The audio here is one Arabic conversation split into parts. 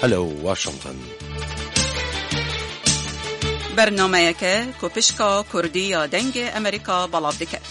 الو واشنطن. برنامه‌یک کوپشکا کردی یا دنگ امریکا بلاو دکت.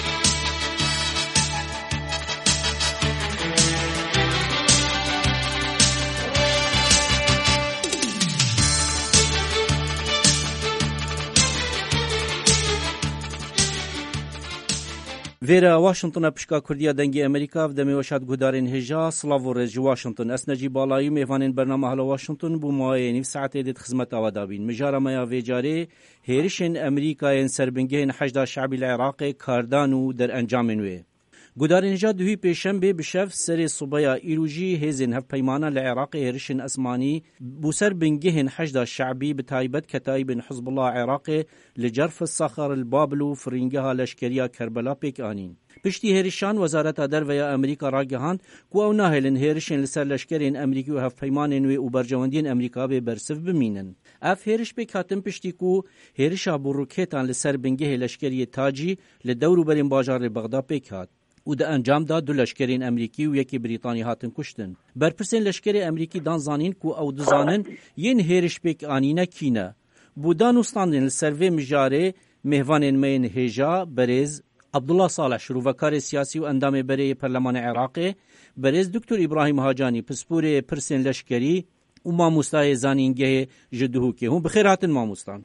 ویرا واشنطن پشکا کردیا دنگی امریکا و دمی وشاد گودارین هجا سلاو و رج واشنطن اسنجی بالایی میوانین برنامه حال واشنطن بو مایه نیف ساعتی دید خدمت آوادابین مجارا میا ویجاره هیرشن امریکای سربنگین حشد شعبی العراق کاردانو در انجامن وی گودارین هجا دوی پیشنبه بشف سر صبایا ایروجی هزین هف پیمانا العراق هیرشن اسمانی بو سربنگین حشد شعبی بتایبت کتایب حزب الله عراق لجرف الصخر البابلو فرنگها لشکریا کربلا پیک آنین. پشتی هیرشان وزارت درویا امریکا را گهاند کو او ناهلن هیرشن لسر لشکرین امریکی و هف پیمانین و اوبرجواندین امریکا به برسف بمینن. اف هیرش به کاتم پشتی کو هیرشا بو روکیتان لسر بنگه لشکری تاجی لدورو برین باجار بغداد پیک هات. و ده انجام داد دو لشکرین امریکی و یکی بریتانی هاتن کشتن. برپرسین لشکری امریکی دان زانین کو او دزانن ین هیرش پیک آنینه کینه. بودان استاندن لسروی مجاره مهوانین مین هجا برز عبدالله صالح شروعکار سیاسی و اندام برای پرلمان عراقی برز دکتر ابراهیم هاجانی پسپور پرسین لشکری و ماموستای زانینگه جدهو که هم بخیراتن ماموستان.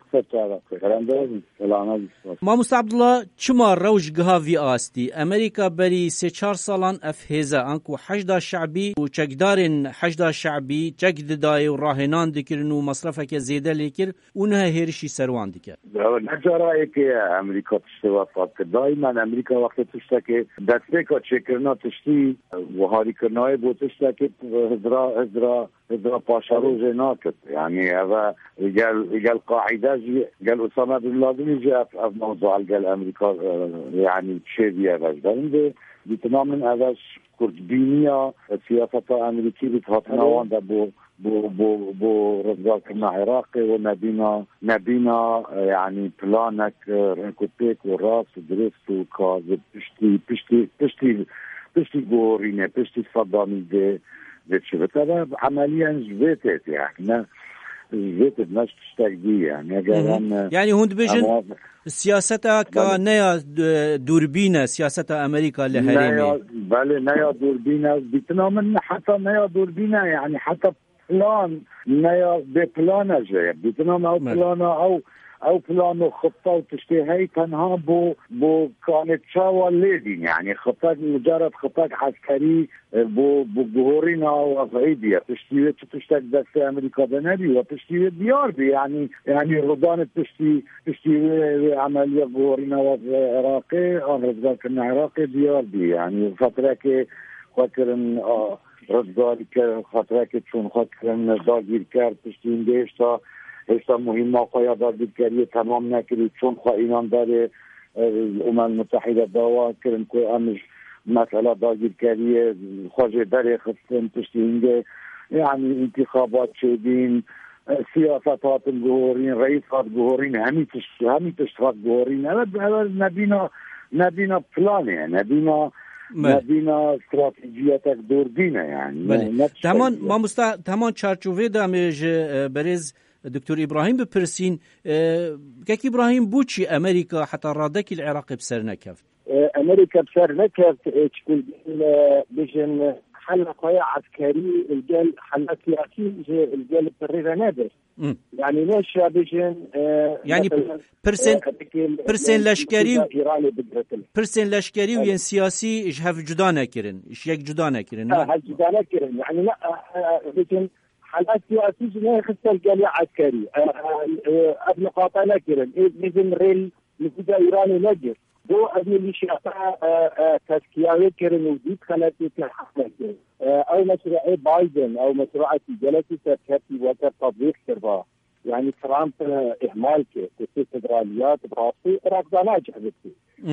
ماموستا عبدالله چما روشگها وی آستی امریکا بری 3-4 سالان افهزه انکو حشد شعبی و چکدارن حشد شعبی چکد دای و راهنان دکرن و مصرفه که زیده لیکر اونه هیرشی سروان دکر نجارایی که امریکا تشتی وفاد که دایما امریکا وقت تشتی که دسته که چکرنا تشتی و هاری کرنای بود تشتی که هزرا پاشارو جناكت يعني هذا قال قاعدة قال أسامة بن لادن جاء في موضوع قال أمريكا يعني شيء هذا بتمام هذا كردبينية سياسة أمريكية بتهاتنا واندا بو رزقال كنا عراقي ونبينا يعني بلانك رنكوتيك والراس ودرست وكاذب بشتي قورينة بشتي صدامي دي بتشبه عمليا جبتت يعني جبتت مش تشتاقدي يعني هند بيجن سياستها كنيا دوربينة سياسة أمريكا لهريمي بله نيا دوربينة بتنامن حتى نيا دوربينة يعني حتى بلان نيا ببلانة جاي بتنام أو بلانة أو بلانو خطة وتشتي هي تنها بو كانت شاوى الليدين يعني خطة مجرد خطة عسكري بو جهورنا وصعيدية تشتي دستة أمريكا بنبي وتشتي ديار بي يعني رضان تشتي عملية جهورنا وعراقي رزقال كنا عراقي ديار بي يعني فترة كي خاطرن رزقال فترة كي تشون خاطرن داغير كار تشتي انديشتا هشتا مهمه قایا دادگیری تمام نکرد چون ایران داره الامم المتحده دعوا کردن که امش مسئله دادگیری خارج داره خستن تشتینگه يعني انتخابات شدين سياسات الجهورين رئيسات جهورين همي تشتغل جهورين هذا نبينا بلان يعني نبينا استراتيجيات دوربينه يعني تمام چارچوبه دامج برز دكتور إبراهيم ببرسين كاك إبراهيم بوشي أمريكا حتى رادك العراق بسر نكفت أمريكا بسر نكفت تكون بجن حلقة عسكري الجال حلقة سياسي الجال بريرة نادر يعني ليش بجن يعني برسن لشكري وين سياسي إجهاف جدانا كرن إيش يك جدانا كرن جدانا كرن يعني لا بجن حالات سياسية لا يخص الجالية عسكري قبل قاطعنا كرن إذن ريل نتيجة إيراني نجر دو أبني اللي شعطاء تسكياوي كرن وديد خلاتي كالحقنا كرن أو مشروعي بايدن أو مشروعي جلسي تركتي وتر تطبيق سربا يعني ترامب إهمال كي فدراليات براسي رافضانا جهبتي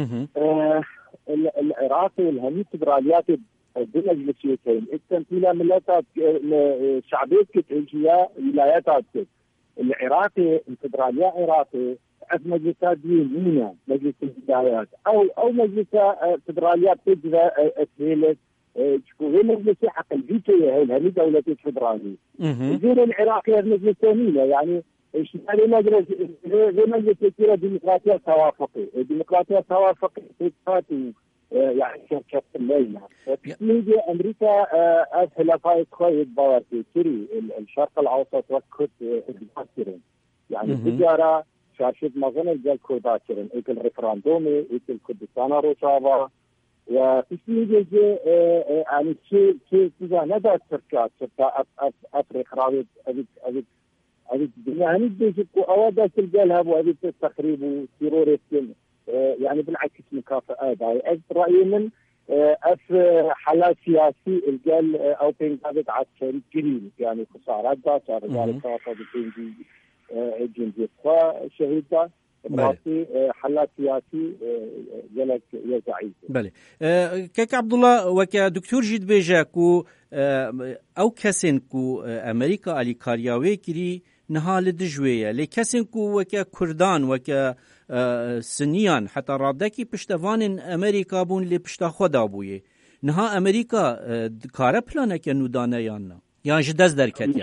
العراقي والهمي فدراليات بالمجلسيتين التمثيل ملاتات شعبية كتعيشية ولاياتات العراقي الفدرالية عراقي في مجلسات دينية مجلس الولايات أو مجلس فدراليات تجرى تهيلة هي مجلس حق الفيتو هي دولة الفدرالية. غير العراق هي مجلس ثانية يعني اشتغل مجلس كثيرة ديمقراطية توافقي. الديمقراطية توافقي يعني شركة الليلة. في أمريكا حلفاء خوي البواتي كري الشرق الأوسط وكت الباكرين يعني تجارة شاشة مظن الجل كوداكرين إيك الريفراندومي إيك الكردستان روشابا وفي سنجي يعني شيء إذا ندى شركات أفريق راوي أبيت الدنيا هني بيجي أودا تلقالها وأبيت تقريب وتيروريستين يعني بالعكس مكافآت. هاي رأيي من حالات سياسي الجال أو بينقابت عسكري جديد يعني خسارات دات رجال كافة بتنجي جنزية شهيدة براسي حالات سياسي جلك يزعيد. بله كيك عبد الله وكا دكتور جد بيجاكو أو كسنكو أمريكا على كارياوي كري نهال دجوية لكسنكو وكا كردان وكا سنيان حتى رابداكي پشتوان أمريكا بون لپشتا خدا بويه نها أمريكا كارا پلانا كا نودانا يانا يعني جداز دركت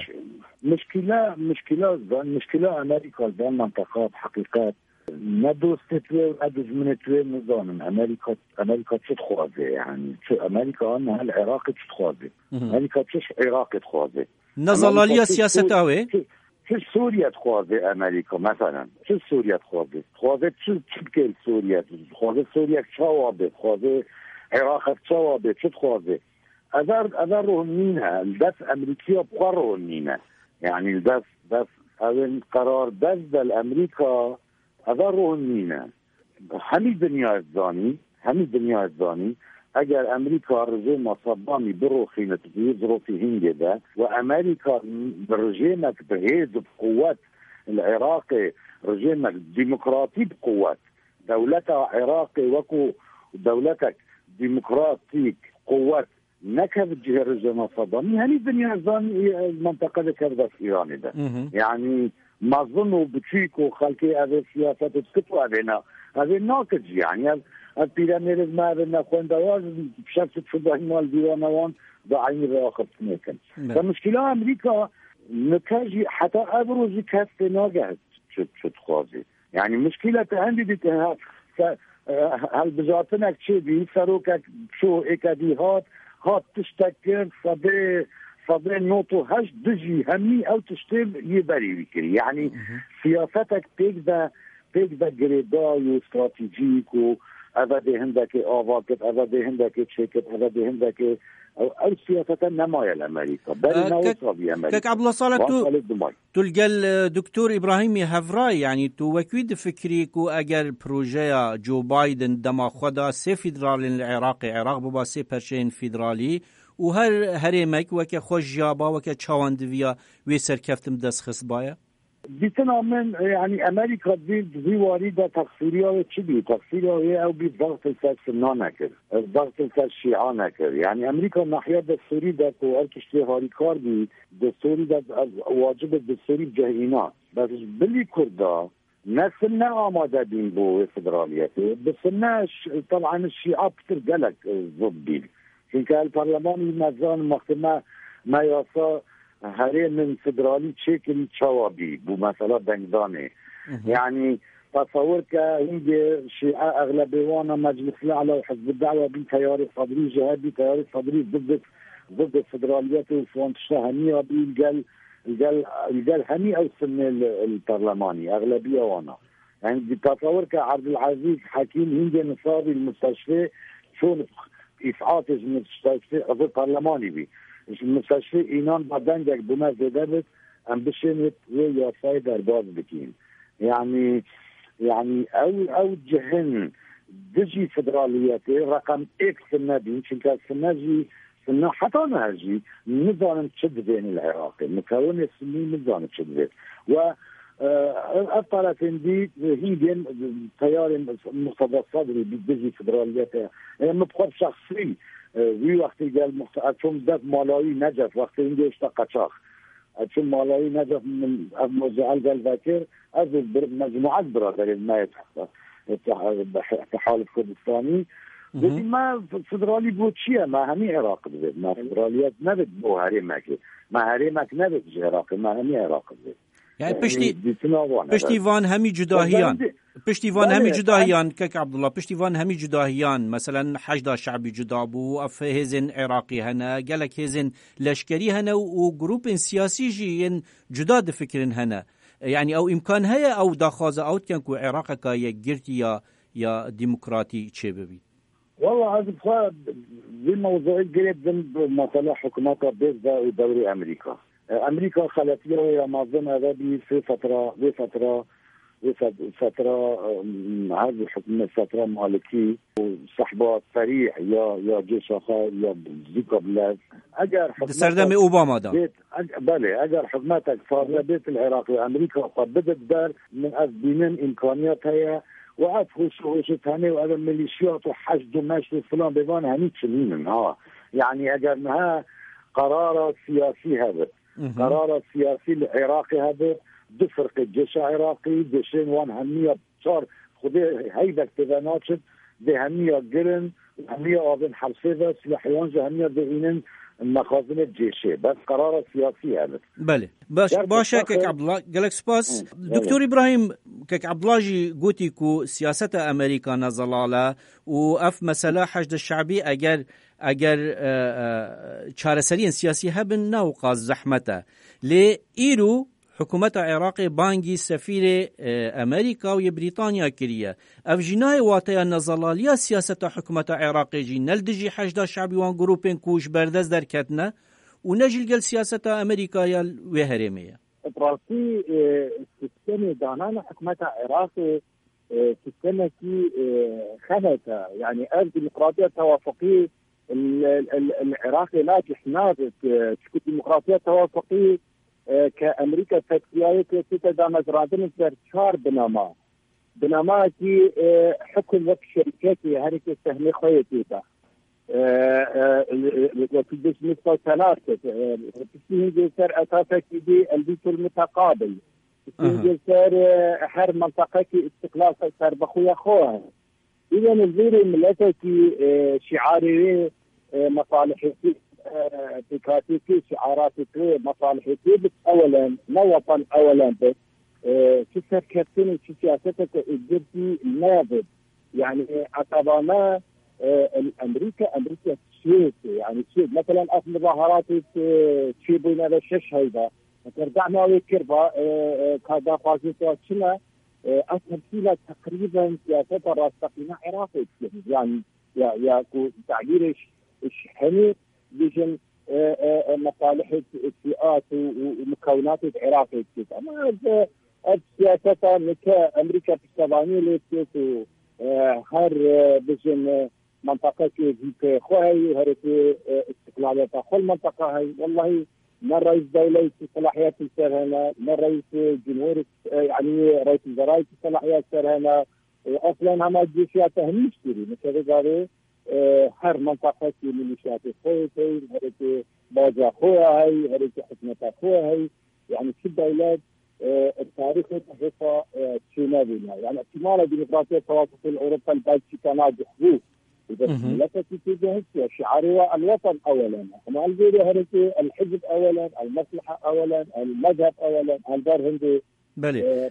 مشكلة أمريكا ذا منطقات حقيقات ندوستوي ودزمنتوي نظام أمريكا تخوازي يعني أمريكا أنها العراق تخوازي أمريكا تش عراق تخوازي نظلالية سياسة أوي في سوريا تخوازي أمريكا مثلا في سوريا تخوازي تبكي سوريا تخوازي سوريا تشوابي تخوازي عراق تشوابي تخوازي أذر رهنينها الدس أمريكية بقر رهنينها يعني الدس أول قرار دس الأمريكا أذر رهنينها همي دنيا الزاني اگر امریکا رژیم صدامی برو خینه تغییر في هند ده وامریکا رژیمك بهيز بقوات العراقي رژیمك ديمقراطي بقوات دولتها عراقي وكو دولتك ديمقراطيك قوات نكب جهه الرژیم الصدامي هني الدنيا الزاني المنطقه ده كذا في ايران ده يعني ما ظنوا بتشيكو خلقي هذه السياسات تسكتوا علينا هذه ناقد يعني البيراميد ما بين خوندواز بشكل شبه مال ديوانوان ضعيف آخر سنيكن فمشكلة أمريكا نكاجي حتى أبرز كاست ناجح شو تخازي يعني مشكلة عندي دي هل بجاتنك شيء بيسروك شو إكاديهات هات تشتكر صدي نوتو هش دجي همي أو تشتغل يبري بكري يعني سياستك تيجدا جريداي واستراتيجيك هذا ده هندك آواقف هذا ده هندك شيكت هذا ده هندك أو سياسة نماية الأمريكا بل نوصل بأمريكا كك عبد الله صالح تلقى دكتور إبراهيم هفراي يعني تو وكيد فكريكو أجر بروجيا جو بايدن دما خدا سي فيدرالي العراقي عراق بابا سي برشين فيدرالي وهر هريمك وكا خوش جابا وكا تشاواندفيا ويسر كفتم دس خصبايا بيتنا من يعني امريكا دي وارده تقصيريه تشبي تقصيريه او بالضغط السنانكر الضغط الشيعانكر يعني امريكا ناحيه السوري ده وارتشتي هاريكار دي السوري ده واجب السوري جهينا بس باللي كردا نسلنا آماده دين بو فدراليته بس طبعا الشيعة بتر قلق ضبي چونك البرلمان مزان مختمه ما ياسا هره من فدرالی شکلی چوابی بو مثلا دنگدانه يعني تصور كهند شيعة أغلبيوانا مجلس الأعلى وحزب الدعوة بتيار الصدري جهادي تيار الصدري ضد الفدراليات وفرنسا هنية الجل هني أو سن البرلماني أغلبية وانا يعني تصور كعبد العزيز حكيم هند نصابي المستشفى شون إسعاف المستشفى أو البرلماني بي المستشفى إينان بعدين جاك بما زدت أم بشنت ويا فايدة باز بكين يعني أو جهن دجي فدرالياتي رقم إكس النبي شنكا السناجي سنة حتى نهجي نظام تشد بين العراقي مكون السنين نظام تشد بين و الطرفين دي هي تيار مقتدى الصدري بدجي فدرالياتي مبقى شخصي وی وقتی قال چون داد مالایی نجف وقتی اینجا اشتاق چون مالایی نجف من موزعال قال ذاكر از مجموعات برادر ما تحالف كردستاني بدي ما فدرالي بوتشيا ما همي عراق بزيد ما فدراليات نبت بو هريمك ما هريمك نبت عراق ما همي عراق بزيد يعني پشتیوان همی جداهیان پشتیوان همی جداهیان كك عبد الله پشتیوان همی جداهیان مثلا حشد شعبي جدا بو اف هزن عراقي هنا قالك هزن لشكري هنا وجروب سياسي جي جدا دفكرن هنا يعني او امكان هيا او داخازه اوت كان كو عراقك يا جرتي يا ديمقراطي تشببي والله هذا زي موضوع قريب مثلا حكومات بيزا ودوري امريكا خلفيه يا معظم هذا في فتره هذه الحكومه فتره مالكي وصحبات سريع يا جيش يا زيكا بلاد اجر سردمي اوباما ده بله اجر حكومتك فاضله بيت العراق وامريكا قد بدت دار من أسبينين امكانياتها وعرفوا شو ثاني وهذا ميليشيات وحشد ومشي فلان بيبان هنيك شنين يعني اجرناها قرار سياسي هذا قرار سياسي العراقي هذا دفرق الجيش العراقي جيشين وان همية صار خذي هيدا اكتفاناتشت دي همية قرن همية آبن حرسيدة سلاحيان همية دهينن مخازن الجيشي بس قرار سياسي هذا بله باشا كك عبد الله قالك سباس دكتور إبراهيم كك عبد الله جي قوتي كو سياسة أمريكا نزلاله وأف مسألة حشد الشعبي اگر چارەسەریان سیاسی هەبن ناوقاز زەحمەتە لێ ئیرو حکوومەتە عێراقی بانگی سەفیرێ ئەمریکا و بریتانیا کریە ئەف ژینای واتەیە نەزەڵالیە سیاسەتە حکوومەتە عێراقیجی نەلدژی حەشدا شعبیوان گروپێن کوش بەردەست دەرکەتنە و نەژیل گەل سیاسەتە ئەمریکایە وێ هەرێمەیە إطراسي سيستم دانان حكومة عراقي سيستمكي خنثة يعني الديمقراطية توافقية العراقي ناجح نابت تكون ديمقراطية توافقية كأمريكا تكتياية تتدام زرادن ترشار بنما كي حكم وقت شركاتي هركة سهمي خويتيتا وتدش نصف ثلاثة تسين جسر أساسا كدي البيت المتقابل تسين جسر هر منطقة كي استقلال صار بخويا خوها إذا نزير ملتك شعاري مصالحتي تكاتيكي شعاراتي مصالحتي أولا نوطن أولا بس شو كابتن شو سياستك الجدي نابض يعني أتبانا أمريكا تشيد يعني تشيد مثلا أصل مظاهرات تشيبون هذا الشش هيدا ترجعنا ويكربا كذا فازيتات شنا أصل فيها تقريبا سياسة الرأسمالية عراقية يعني يا تعبير الشحني بيجن مصالح الفئات ومكونات العراقية أما السياسة أمريكا في السبعينية ليست هر بيجن منطقة في خوهي وهرتي استقلالية كل منطقة هاي والله ما رئيس دولة صلاحيات السر هنا ما رئيس جمهورية يعني رئيس الوزراء صلاحيات السر هنا أصلا هم الجيشات هنيش تري مثل قالوا هر منطقة في ميليشيات خوهي هرتي باجا خوها هاي هرتي حكمة خوها هاي يعني في الدولات التاريخ تحقيقها شينا بنا يعني احتمال الديمقراطية توافق أوروبا البلجيكا كان جحبوه إذا لا تتجه شعارها الوطن أولا ما الجيري هرتي الحزب أولا المصلحة أولا المذهب أولا الدار هندي بله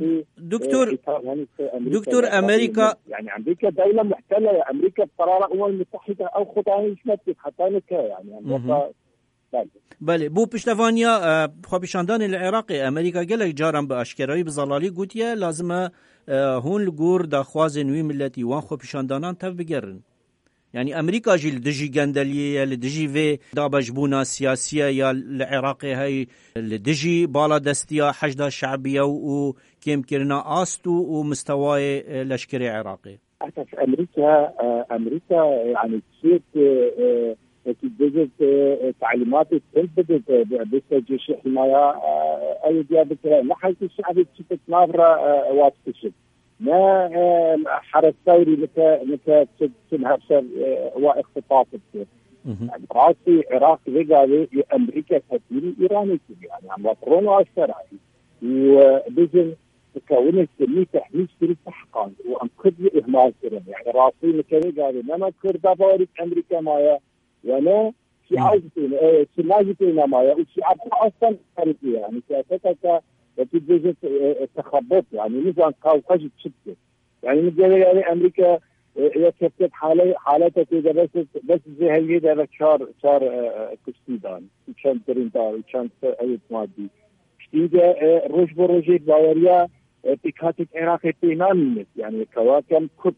دكتور أمريكا يعني أمريكا دولة محتلة أمريكا بقرار الأمم المتحدة أو خطأ يشمتك حتى نكا يعني بله بو پشتوانیا خوابشاندان العراقی امریکا گلک جارم به اشکرایی بزلالی گوتیه لازمه هون لگور داخواز نوی ملتی وان خوابشاندانان تف بگرن يعني أمريكا جي لدجي جندلية لدجي في دابجبونا سياسية يا العراقي هاي لدجي بالا دستيا حشدة شعبية وكيم كرنا آستو ومستواي لشكري عراقي أساس أمريكا يعني تشيت تدجت تعليمات تنفذت بس جيش حماية أي جابت نحن الشعب تشيت نافرة واتكشف ما حرس ثوري متى تنهب واختطاف يعني راسي عراق رجالي أمريكا تسير إيراني يعني عم يطرون واشتراعي وبيجن تكونت كمية تحميس كريت تحقان وأنقذ إهمال كرم يعني راسي مكاني قال لما كردا بارك أمريكا مايا ولا سماجتنا مايا وشعبنا أصلا خارجية يعني سياستها تتجه تخبط يعني نظام قوقج تشكل يعني مثل أمريكا يكتب حالته كده بس زي هالجي ده صار كستيدان كان ترينتار كان أيد مادي كستيدة روج بروجي باوريا بكاتك عراقي بينان يعني كواكب كت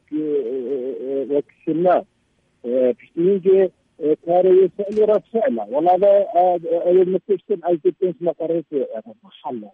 وكسلنا كستيدة كاري يسأل رد سأله والله هذا المستشفى أي تنس مقريته محلة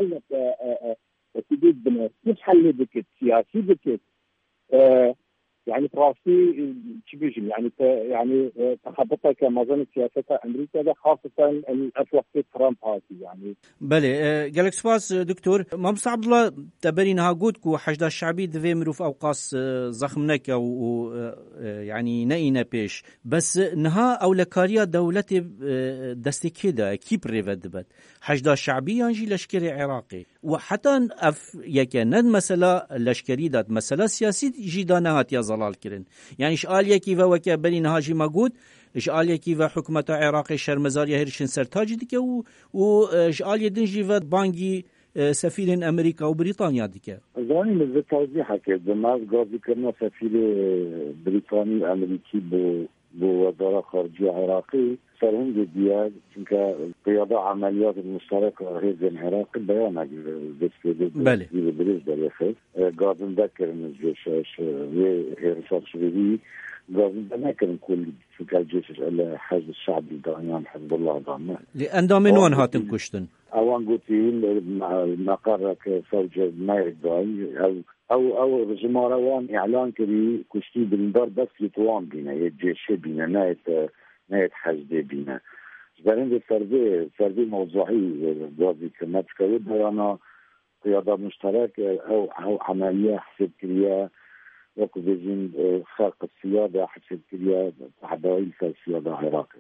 تجيب بناس مش حل بكت سياسي بكت يعني فراسي تبيجي يعني تخبطها كمظن سياسة أمريكا ده خاصة الأسوأ في ترامب هاتي يعني. بله قالك سواس دكتور مامس عبد الله تبرين هاجودك وحشد الشعبي دفي مروف أوقاس زخمنك أو يعني نئنا بيش بس نها أو لكاريا دولة دستي كده كيب ريفدبت حشد الشعبي ينجي لشكري عراقي وحتى يكند مسألة لشكري دات مسألة سياسي جدانات يا زلال كرن يعني شقال يكي وكا برين هاجي ماجود شقال يكي حكومة عراقي شرمزاريا هيرشن سرتاج ديك وشقال يدنجي بانجي سفير أمريكا وبريطانيا ديك زاني مزد توضيحك دماغ قاضي كرنا سفير بريطاني أمريكي بو وزارة خارجية عراقي صارهم جديات چونك قيادة عمليات المشتركة هذا العراقي بيانا بله بريز بريخي قاضي ذكر من الجيش هيرشاد شريري قاضي ذكر كل چونك الجيش حزب الشعب الدانيان حزب الله دانيان لأن من وين هاتن كشتن اوان قوتين مقرك فوج ما يقدر او جماروان اعلان كري كشتي بالدار بس يتوان بينا يجيش بينا نايت حجدي بينا جبرين سربي موضوعي قاضي كما تكود انا قيادة مشتركة او عملية حسب كريا وكوزين خلق السيادة حسب كريا تحدايل السيادة العراقية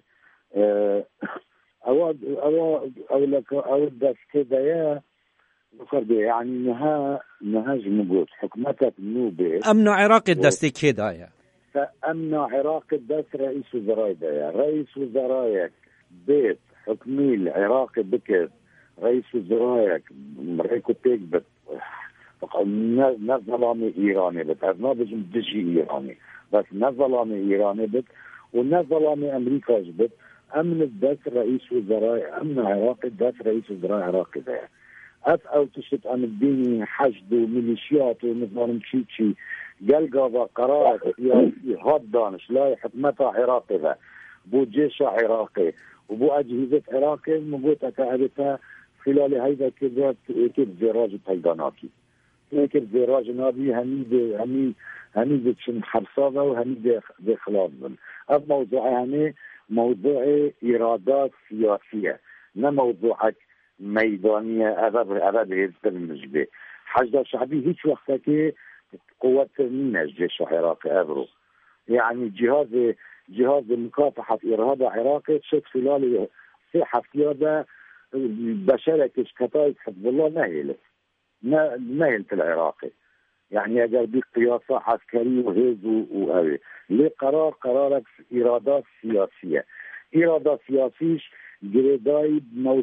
أو داس كده يا بخربي يعني نهاج موجود حكومتك نوبة أمن عراق الدستي كده يا فأمن عراق الدس رئيس وزراء ده رئيس وزراء بيت حكمي العراق بكت رئيس وزراء مريكو تكبت نظلامي إيراني بت أنا بجم دجي إيراني بس نظلامي إيراني بت ونظلامي أمريكا جبت أمن الدس رئيس وزراء أمن عراقي الدس رئيس وزراء عراقي ده أو تشت أن الديني حشد وميليشيات ونظام شيء قال قرار سياسي هاد دانش لا حكمتها عراقي ده بو جيش عراقي وبو أجهزة عراقي مبوت أكاعدتها خلال هيدا كذا كيف زراج الطيداناتي كيف زراج نابي هنيد شن حرصابة وهنيد ذي خلاص أب موضوع موضوع إرادات سياسية لا موضوعك ميدانية أبد هيزبن المجبه حشد الشعبي هيك وقتك قوة من الجيش العراقي أبرو يعني جهاز مكافحة إرهاب عراقي شد خلال صحة قيادة بشركة كتائب حزب الله نهلت العراقي يعني أجر بقياسة عسكرية وهيز وهذه قرارك إرادات سياسية إرادة سياسيش جريداي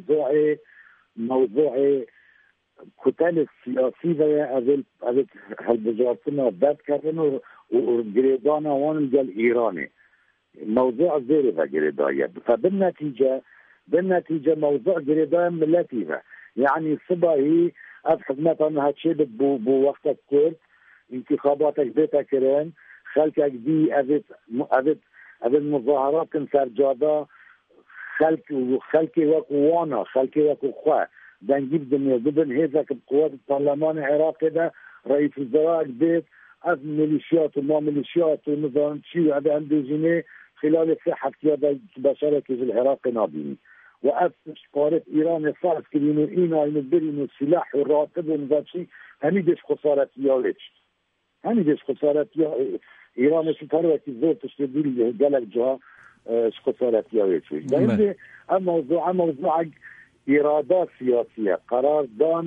موضوع كتل السياسي هذا هالبجارتنا ذات كرنو وجريدانا وان الجل إيراني موضوع زيري ذا جريداي بالنتيجة موضوع جريداي ملاتيها يعني صباحي أفحمت أنها هاتشي بو وقتك كورد انتخاباتك بيتا كرين خلقك دي أبد مظاهرات سرجادة خلقي وقوانا خلقي وقوة دنجيب دنيا ضمن هيزك بقوات البرلمان العراقي ده رئيس وزراء بيت أف ميليشيات وما ميليشيات ونظام شيء هذا عنده جنيه خلال صحة قيادة بشركة العراقي نابيني وأف قارة إيران صارت كلينو إينا ينبرينو السلاح والراتب ونظام شيء هنيدش خسارة ياليش هنيدش خسارة إيران ستاروة الزور تشتديل جالك جها خسارة ياليش لأن موضوع إرادات سياسية قرار دان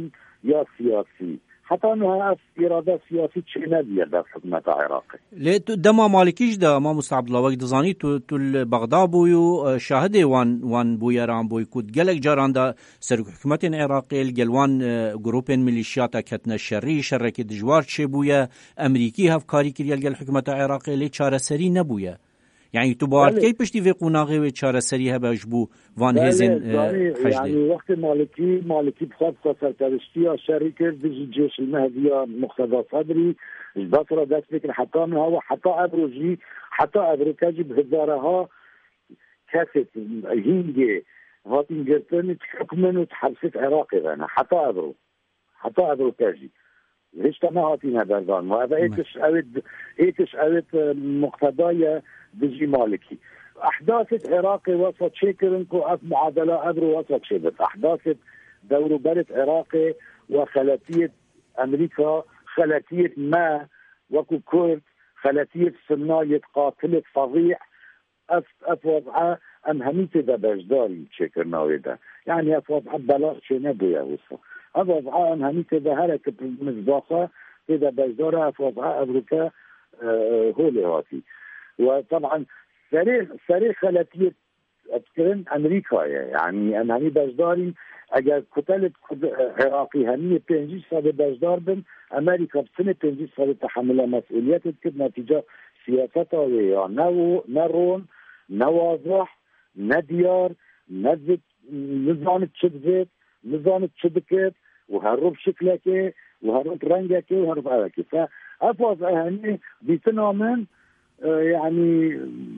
يا سياسي حتى أنها إرادة سياسية شنادية در حكومة عراقي. ليه دما مالكيش دا ما مستعبد الله وقت زاني تل بغداد بويو شاهده وان بويران بوي كود جلك جاران دا سر حكومة عراقي الجلوان جروبين ميليشياتا كتنا الشري شرك دجوار شبويا أمريكي هفكاري كريال جل حكومة عراقي ليه چاره سري نبويا يعني تبارد كي بشتي في قناغي و چاره سري هباش بو وان هزين يعني وقت مالكي بخاف سركرشتي شركة الجيش المهدية مقتدى صدري البصرة داس فكر حتى منها وحتى أبروجي حتى أبروكاجي بهزارها كاسة هينجي هاتين جرتني تحكمن وتحبست عراقي غانا حتى أبروكاجي ليش تما هاتين هذا الظن وهذا ايتش اوت مقتضايا بجي مالكي احداث عراقي وسط شكرنكو اف معادله ابرو وسط شبت احداث دور بلد عراقي وخلاتيه امريكا خلاتيه ما وكو كورد خلاتيه صنايه قاتله فظيع اف وضعه ام هميته ده بجداري شكرناوي ده يعني اف وضعه بلاغ شنبو يا وصف هذا وضعه ام هميته ده هلك مزباقه كده بجداره اف وضعه امريكا هولي هاتي وطبعا سريع خلاتية أتكلم أمريكا يعني أنا هني بجداري أجل كتلة عراقي هني بينجيش صار بجدار بن أمريكا بسنة بينجيش صار تحمل مسؤوليات كد نتيجة سياستها ويا نرون نواضح نديار نزت نظام تشدت نظام تشدكت وهرب شكلك وهرب رنجك وهرب عليك فأفوز هني بيتنامن يعني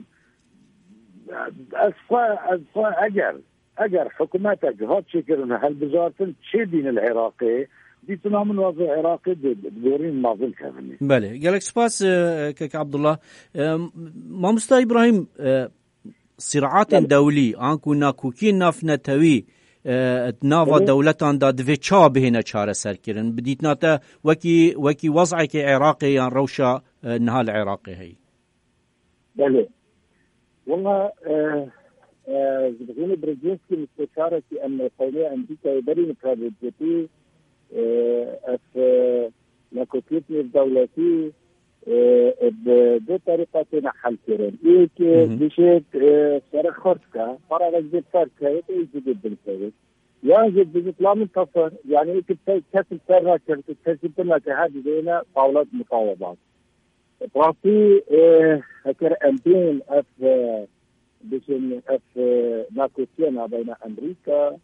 اگر حكومتك هات شكرنا هالبزارتن تشيدين العراقي دي تنامن وضع عراقي بدورين ماضل كذني. بله قالك سباس كك عبد الله ما مستا إبراهيم صراعات دولي انكو ناكوكين ناف نتوي ناوا دولتان دا دوی چا بهینه چاره سر کرن بدیتناتا وکی وضعی که عراقي يعني روشا نهال عراقي هي. بله والله زبغيني برجينسكي مستشارة أن قومية أمريكا يبري مكابجتي أف ناكوكيتني الدولتي بدو طريقة نحل كرن إيك بشيت سرق خرسكا فرق جد فرقا يجد بالكويت يجد بإطلاع من كفر يعني إيك كسب سرها كسب لنا كهذه دينا طاولات مفاوضات براسي هكر أمبين بشن ناكوتينا بين أمريكا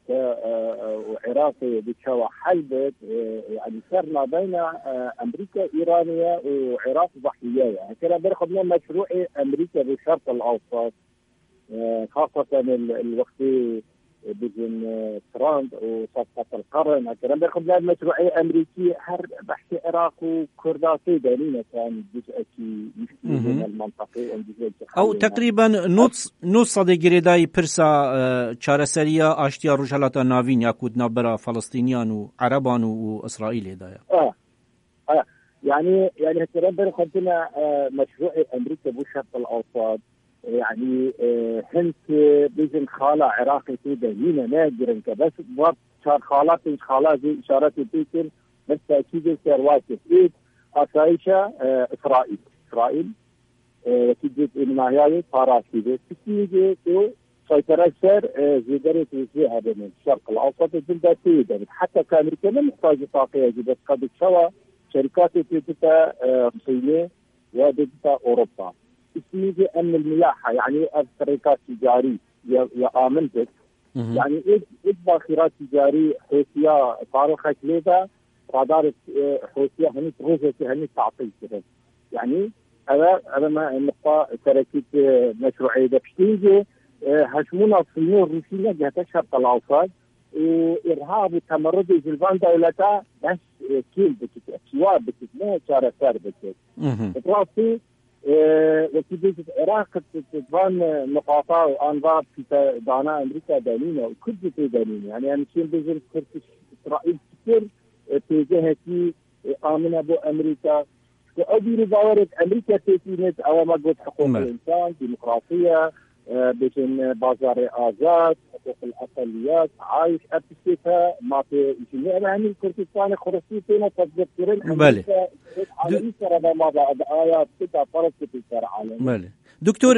وعراقي بتشوى حلبت يعني صرنا بين أمريكا إيرانية وعراق ضحية هكذا بناخذ مشروع أمريكا بالشرق الأوسط خاصة الوقت بجن ترامب وصفقة القرن هكذا بناخذ مشروعية أمريكية هر بحث عراق وكرداتي دليل كان جزء من المنطقة أو تقريبا نص جريداي برسا چارەسەریە ئاشتیا ڕۆژهەڵاتە ناوین یاکوت نابەرە فەڵەستینیان و عەرەبان و ئیسرائیل هدایە. يعني هكذا بناخذ مشروع أمريكا بالشرق الأوسط يعني هنت بيجن خالة عراقي في دهينة ناجرن كبس بواب شار خالات زي إشارات بيكن بس تأكيد سيرواكس إيد أسايشة إسرائيل تجد إنماهية فاراسية تسيجي تو سيطرة سر زيدرة وزيها بين الشرق الأوسط جدا تيدا حتى كأمريكا ما محتاجة طاقية جدا قد تشوى شركات تيدا صينية وديتا أوروبا تسيجي أمن الملاحة يعني الشركات التجارية يا آمنتك يعني إد باخرات تجاري حوثية طارقة كليدا رادار حوثية هني روزة هني تعطي كده يعني هذا ما النقطة تركيب مشروعية بشتيجي هشمونا الصينية الروسية جهة الشرق الأوسط وإرهاب وتمرد الجلبان دولتا بس كيل بكت أشياء بكت ما شارع سار بكت براسي وكيف العراق تتبان نقاطع وأنظار في دانا أمريكا دانينا وكل في دانينا يعني أمشين بيجر كرتش إسرائيل كثير في جهتي آمنة أبو أمريكا وأدي رضاورة أمريكا تيتينت أو ما قلت حقوق الإنسان ديمقراطية بين بازار آزاد، حقوق الأقليات، عايش أبسيتها ما في جميع يعني كردستان خرسيتنا تذكرين بله عالمي سرى ما بعد آيات كتاب فرص كتاب عالمي بله دكتور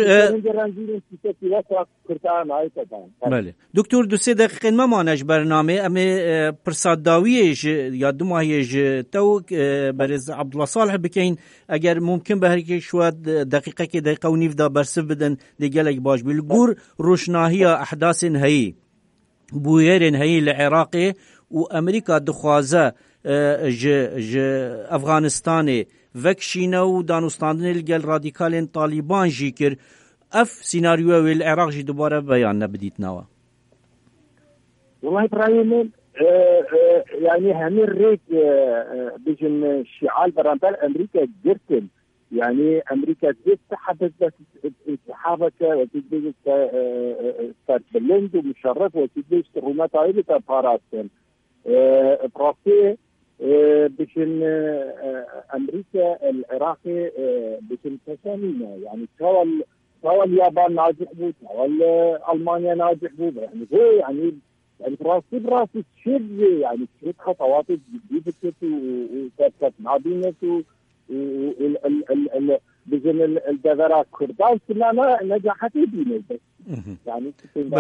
بله دکتر 2 دقیقه ما مانش برنامه اما پرساداویش یا دو ماهیش تو برز عبدالله صالح بکین اگر ممکن به هر کی شو دقیقه که دقیقه و نیف دا برسف بدن دیگه باش بالگور روشناهی احداث هایی بویرن هایی العراقی و امریکا دخوازه ج افغانستان وکشینا و دانستاندن الگل رادیکالین طالبان جیکر اف سيناريو العراق جي دوباره بيان نبديت نوا والله ابراهيم يعني همير ريت بجن شعال برامبال امريكا جرتن يعني امريكا زيت سحبت بس انسحابك وتجيب بلند ومشرف وتجيب رومات عائلة باراسن براسي بجن امريكا العراقي بجن تسامينا يعني سواء اليابان ناجح بو سواء المانيا ناجح بو يعني هو يعني براسي تشد يعني تشد خطوات جديده وكانت نابينه بجن الجزائر كردان كلها نجحت بينه يعني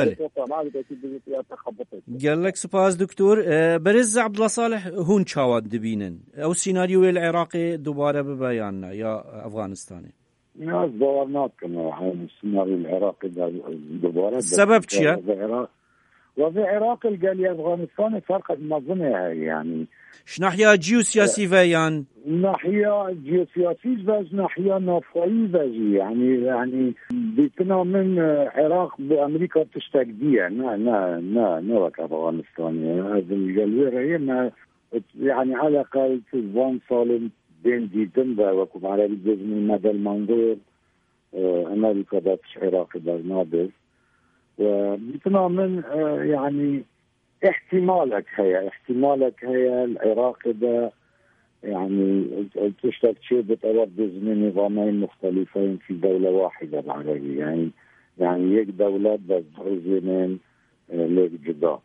قال لك سپاس دكتور برز عبدالله صالح هون چاواد دبينن او سيناريو العراقي دوباره ببياننا يا افغانستاني ناس دورناك كما السيناريو العراقي دوباره السبب شيء وفي العراق قال افغانستان فرقت منظمه يعني شناحيا جيوسياسي فيان ناحيه جيوسياسي فاز ناحيه نافعي فاجي يعني بيتنا من العراق بامريكا تشتاق نا وك افغانستان هذا الجلوه هي يعني على الاقل تزوان صالم بين جيتن وكم على الجزء من مدى المنظور امريكا داتش عراق برنابس وبيتنا من يعني احتمالك هي العراق ده يعني تشتغل شيء بتوجز من نظامين مختلفين في دولة واحدة العربية يعني يك دولة بس زمن ليك جدا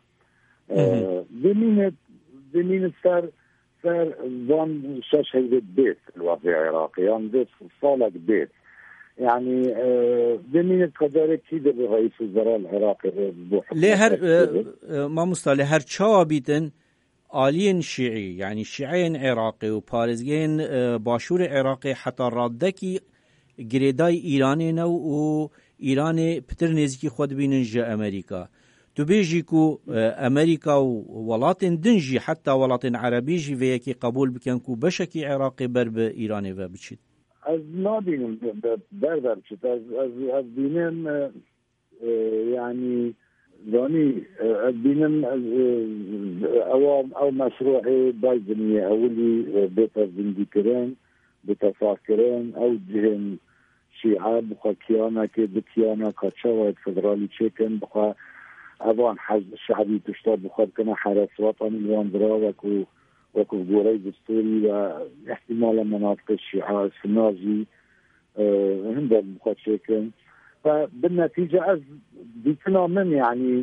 بمين صار ضمن شاشة البيت الوضع العراقي يعني بيت صالك بيت يعني بمين كذلك كده برئيس وزراء العراقي ليه هر ما مصطلح هر چاوابيتن آلين شيعي يعني شيعين عراقي وبارزجين باشور عراقي حتى رادكي جريداي إيراني نو و إيراني بتر نزكي خود بينن جا أمريكا تبيجيكو أمريكا وولاتن دنجي حتى ولاتن عربي جي فيكي قبول بكنكو بشكي عراقي برب إيراني وبتشيت از نابینم در بچه از بینم يعني داني از بینم او مشروع بايدنية اولي بيتا زنديكرين بيتا فاكرين او جهن شيعة بقى كيانا كيانا كاتشاوات فدرالي تشيكن بقى اوان حزب الشعبي تشتاب بقى كنا حرس وطني الواندرا وكو جوري دستوري واحتمال مناطق الشيعة السنازي هندل مخشيكن فبالنتيجة بيتنا من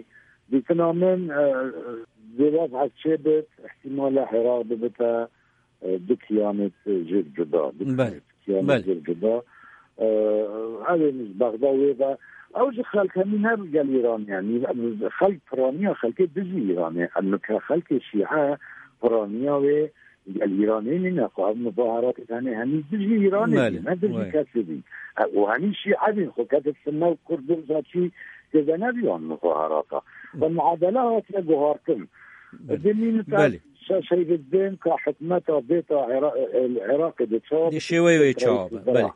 بوضع الشابت احتمال حراق ببتا دكيانة جيد جدا دكيانة جيد جدا هذا مش بغداد اوج خلق من هرجع ايران يعني خلق فرانيا خلق دزي ايران انه خلق الشيعة فرانيا و الإيرانيين نقاب مظاهرات ثانية هني دجي إيراني ما دجي كاسدي وهني شيعة خو كانت السنة والكرد ذاتي كذا نبيون مظاهراتها والمعادلات لجوهارتم الدين شيء الدين كحكمته بيتا العراق دي شوي تشاب بله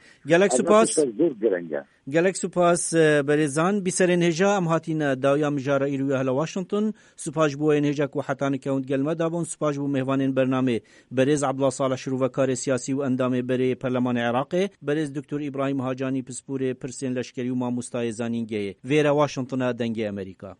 گلک سپاس برزان بسرین هجا ام هاتین داویا مجاره ایروی اهل واشنطن سپاس بو این هجا کو حتان کاوند گلمه دابون سپاس بو مهوانین برنامه برز عبدالله صالح شروع کار سیاسی و اندام بری پارلمان عراق برز دکتر ابراهیم هاجانی پسپور پرسین لشکری و ماموستای زانینگه ویرا واشنطن دنگ امریکا